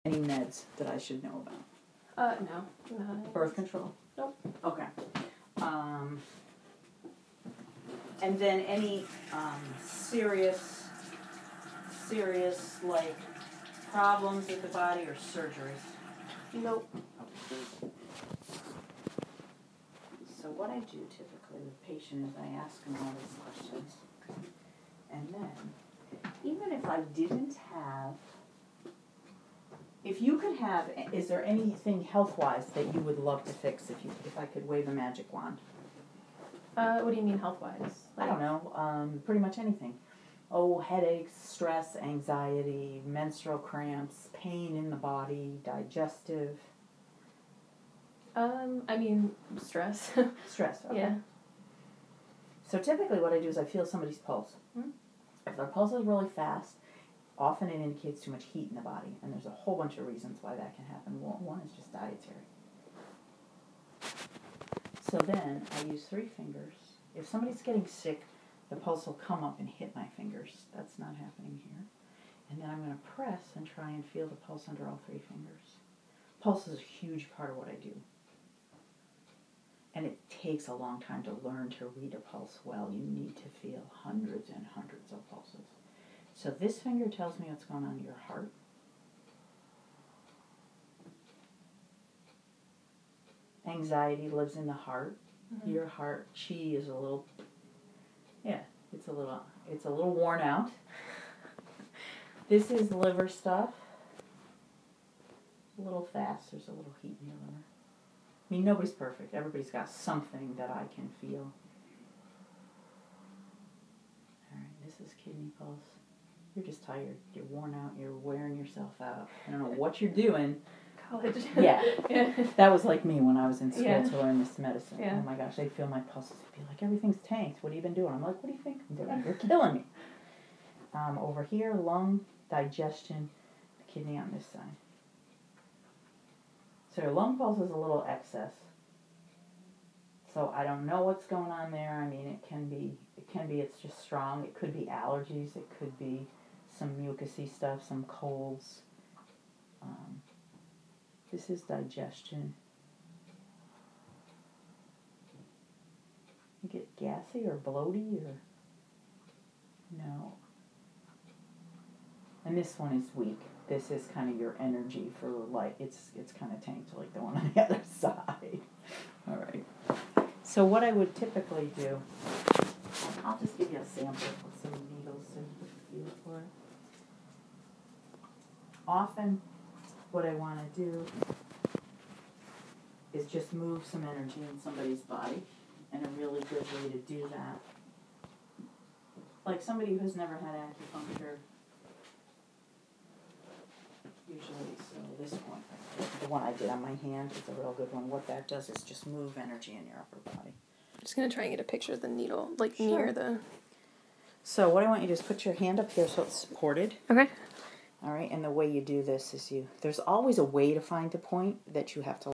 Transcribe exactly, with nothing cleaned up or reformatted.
Any meds that I should know about? Uh, no. no. Birth control? Nope. Okay. Um, and then any um, serious, serious, like, problems with the body or surgeries? Nope. So what I do typically with patients is I ask them all these questions. And then, even if I didn't have, if you could have, is there anything health-wise that you would love to fix if you, if I could wave a magic wand? Uh, what do you mean health-wise? I don't know, um, pretty much anything. Oh, headaches, stress, anxiety, menstrual cramps, pain in the body, digestive. Um, I mean, stress. Stress, okay. Yeah. So typically what I do is I feel somebody's pulse. Hmm? If their pulse is really fast, often it indicates too much heat in the body, and there's a whole bunch of reasons why that can happen. One is just dietary. So then I use three fingers. If somebody's getting sick, the pulse will come up and hit my fingers. That's not happening here. And then I'm going to press and try and feel the pulse under all three fingers. Pulse is a huge part of what I do. And it takes a long time to learn to read a pulse well. You need to feel hundreds and hundreds of pulses. So this finger tells me what's going on in your heart. Anxiety lives in the heart. Mm-hmm. Your heart chi is a little, yeah, it's a little, it's a little worn out. This is liver stuff. A little fast. There's a little heat in your liver. I mean, nobody's perfect. Everybody's got something that I can feel. All right, this is kidney pulse. You're just tired. You're worn out. You're wearing yourself out. I don't know what you're doing. College. Yeah. Yeah. That was like me when I was in school Yeah. to learn this medicine. Yeah. Oh my gosh, I'd feel my pulses. I'd be like, everything's tanked. What have you been doing? I'm like, what do you think I'm doing? You're killing me. Um, over here, lung, digestion, the kidney on this side. So your lung pulse is a little excess. So I don't know what's going on there. I mean, it can be, it can be, it's just strong. It could be allergies. It could be some mucousy stuff, some colds. Um, this is digestion. You get gassy or bloaty or no. And this one is weak. This is kind of your energy for like, it's it's kind of tanked like the one on the other side. All right. So what I would typically do, I'll just give you a sample with some needles so you can feel for it. Often what I want to do is just move some energy in somebody's body, and a really good way to do that, like somebody who's never had acupuncture, usually, so this one, the one I did on my hand is a real good one. What that does is just move energy in your upper body. I'm just going to try and get a picture of the needle, like Sure. near the... So what I want you to do is put your hand up here so it's supported. Okay. All right, and the way you do this is you, there's always a way to find the point that you have to